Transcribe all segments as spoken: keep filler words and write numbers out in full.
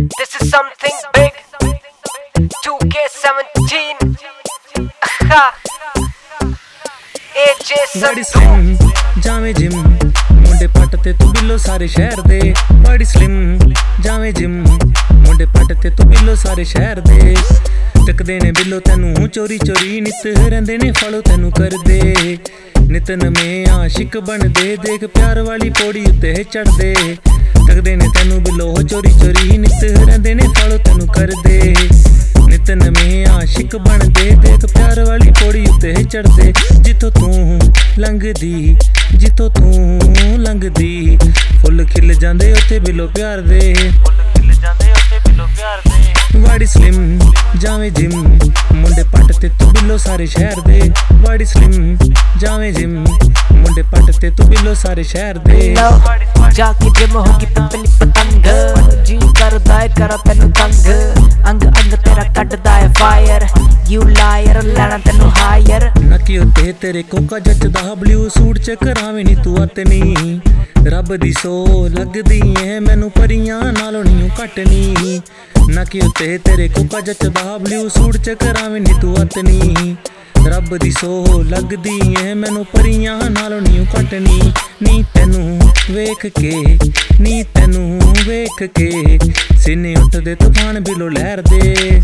This is something big. two K seventeen. A J बड़ी slim जावे gym मुंडे पट ते तू बिल्लो सारे शहर दे। बड़ी स्लिम जावे जिम मुंडे पट ते तू बिल्लो सारे शहर दे। टकदे ने बिल्लो तैनू चोरी चोरी नित रहिंदे ने फॉलो तैनू कर दे। नित नਵੇਂ आशिक बनदे देख प्यार वाली पौड़ी उत्ते चढ़दे। टकदे ने तैनू बिल्लो चोरी चोरी नित रहिंदे ने फॉलो तैनू कर दे। नित नਵੇਂ आशिक बनदे देख प्यार वाली पौड़ी उत्ते चढ़दे। जिथों तू लंघदी जिथों तू लंघदी फुੱਲ खिल जांदे उत्थे बिल्लो प्यार दे। बड़ी स्लिम जावे जिम मुंडे पट ते तू बिल्लो सारे शहर दे। बड़ी स्लिम जावे जिम मुंडे पट ते तू बिल्लो सारे शहर दे। जाके जिम होगी पिपली पतंग जी करदा है करा तैनू तंग। अंग अंग तेरा कटदा है फायर यू लायर लैना तैनू हायर। नकी उत्ते तेरे कोका जचदा ब्लू सूट च करावे नी तू अतनी। रब दी सो लगदी है मैनू परियां नालों नी घट नी। नकी उत्ते तेरे कोका जचदा ब्लू सूट च करावे नी तू अतनी। रब दी सो लगदी है मैनू परियां नालों नी घट नी। नी तैनू वेख के नी तैनू वेख के सीने उठदे तूफान बिलो लहर दे।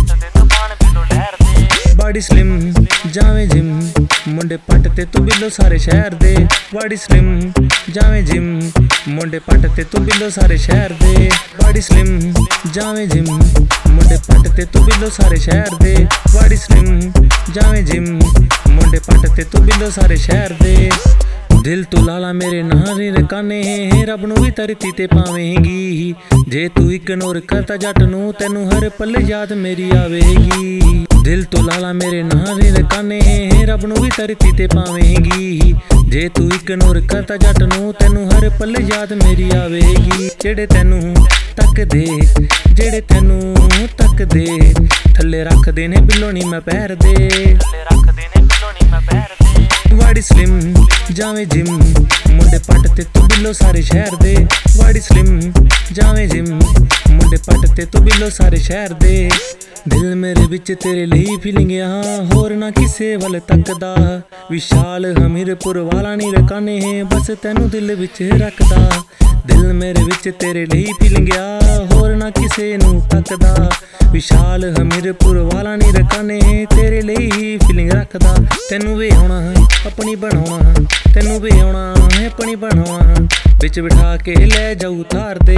बड़ी स्लिम जावे जिम मुंडे पट ते तू बिल्लो सारे शहर दे। बड़ी स्लिम जावे जिम मुंडे पट ते तू बिल्लो सारे शहर दे। बड़ी स्लिम जावे जिम मुंडे पट ते तू बिल्लो सारे शहर दे। बड़ी स्लिम जावे जिम मुंडे पट ते तू बिल्लो सारे शहर दे। दिल तू लाला मेरे नारे रकाने रब नू भी धरती ते पावेंगी। जे तू इग्नोर करता जट नू तैनू हर पल याद मेरी आवेगी। दिल तू लाला मेरे नारे रकाने रब नू भी धरती ते पावेंगी। जे तू इग्नोर करता जट नू तैनू हर पल याद मेरी आवेगी। जेड़े तैनू तक दे जेड़े तैनू तक दे थल्ले रख दे ने बिल्लो नी मैं पैर दे। बड़ी स्लिम जावे जिम मुंडे पट ते तू बिल्लो सारे शहर दे। बड़ी स्लिम जावे जिम मुंडे पट ते तू बिल्लो सारे शहर दे। दिल मेरे विच तेरे लिए फीलिंग होर ना किसे वल तकदा। विशाल हमीरपुर वाला नी रकाने बस तैनू दिल विच रखदा। दिल मेरे विच तेरे लिए फीलिंग होर ना किसे नू तकदा। विशाल हमीरपुर वाला नी रकाने तेरे लिए ही फीलिंग रखदा। तैनू वे आउणा अपनी बनाउणा तैनू वे आउणा अपनी बनाउणा विच बिठा के ले जाऊ तार दे।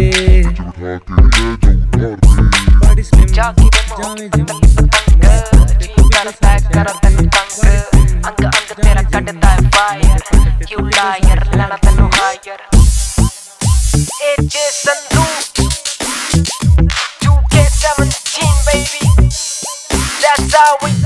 बड़ी स्लिम जावे जिम करदा है करा तैनू तंग। अंग अंग तेरा कटदा है फायर यू लायर लैना तैनू hire. A J Sandhu two K seventeen baby, that's how we